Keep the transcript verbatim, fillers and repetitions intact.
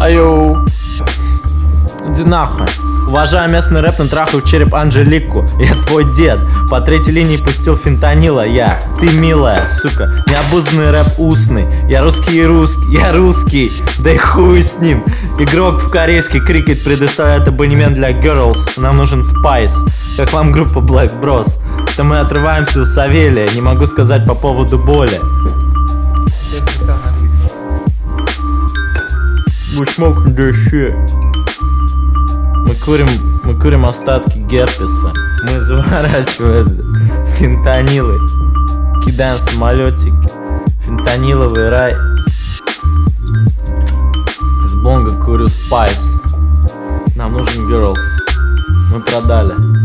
Айоу. Иди нахуй. Уважаю местный рэп, натрахаю череп Анжелику. Я твой дед. По третьей линии пустил фентанила. Я, ты милая, сука. Необузданный рэп устный. Я русский и русский, я русский. Да и хуй с ним. Игрок в корейский крикет предоставляет абонемент для girls. Нам нужен спайс. Как вам группа Black Bros? То мы отрываемся у Савелия. Не могу сказать по поводу боли. We smoking this shit. Мы курим, мы курим остатки герпеса. Мы заворачиваем фентанилы. Кидаем самолетики. Фентаниловый рай. Из бонга курю спайс. Нам нужен girls. Мы продали.